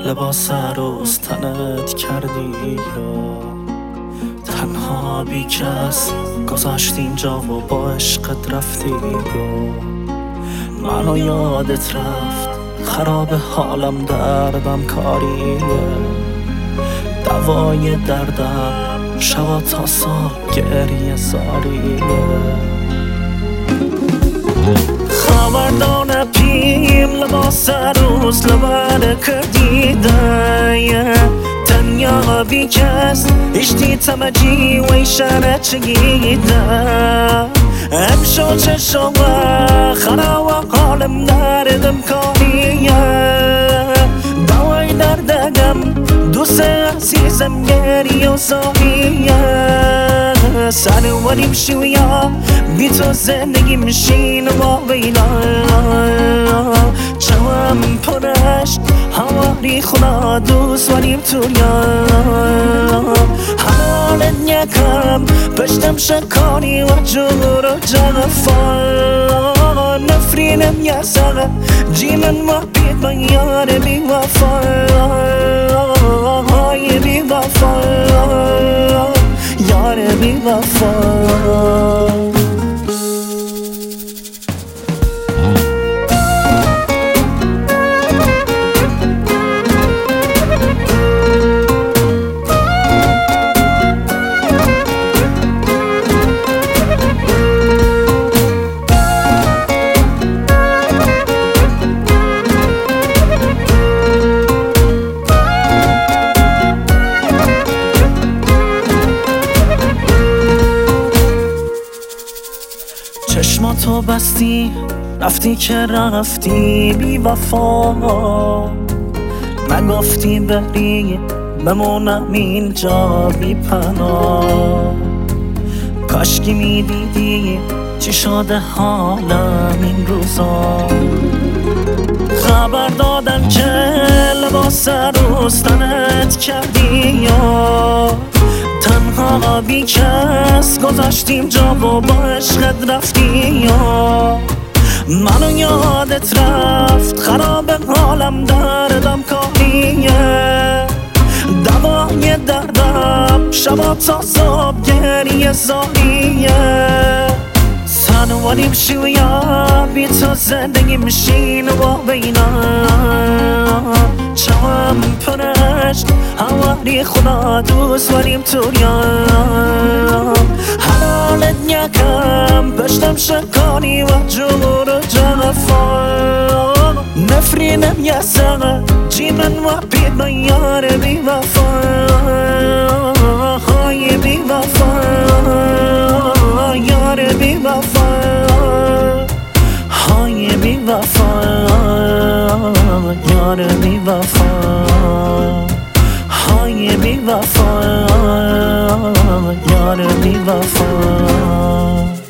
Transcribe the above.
لباس عروس تنت کردی یا تنها بی کس گذاشتی اینجا و با عشقت رفتی یا منو یادت رفت خراب حالم دردم کاریه دوای دردم شبا تا صبح گریه زاریه خبردار پیم لباس عروس لبر کردیده تنیا بی کس اشتی تمجی و ایشانه چگیده امشو چشم خراب حالم دردم کاریه دوای دردگم دوست عزیزم گریه و زاریه سنواریم شویا بی تو زندگی میشین و بینا جوام پرشت هواری خدا دوست وریم توریا حالت نکم پشتم شکانی و جور و جغفا نفرینم یا سغه جیمن و بید من یار بی وفا های بی وفا یار بی وفا چشماتو بستی رفتی که رفتی بی وفا نگفتی بری بمونم اینجا بی پناه کاشکی میدیدی چی شده حالم این روزا خبر دادن که لباس عروس تنت کردی یا تنها بی کس گذاشتیم جا و با عشقت رفتی یا منو یادت رفت خراب حالم دردم کاریه دوای دردم شبا تا صبح گریه زاریه سنواریم شویا بی تو زندگی میشین و بینا چوام پرشت هواری خدا دوست وریم توریا حالت نکم پشتم شکانی و جور و جغفا نفرینم یا سغه جیمن و بید من یار بی وفا های بی وفا یار بی وفا های بی وفا یار بی وفا های بی وفا یار بی وفا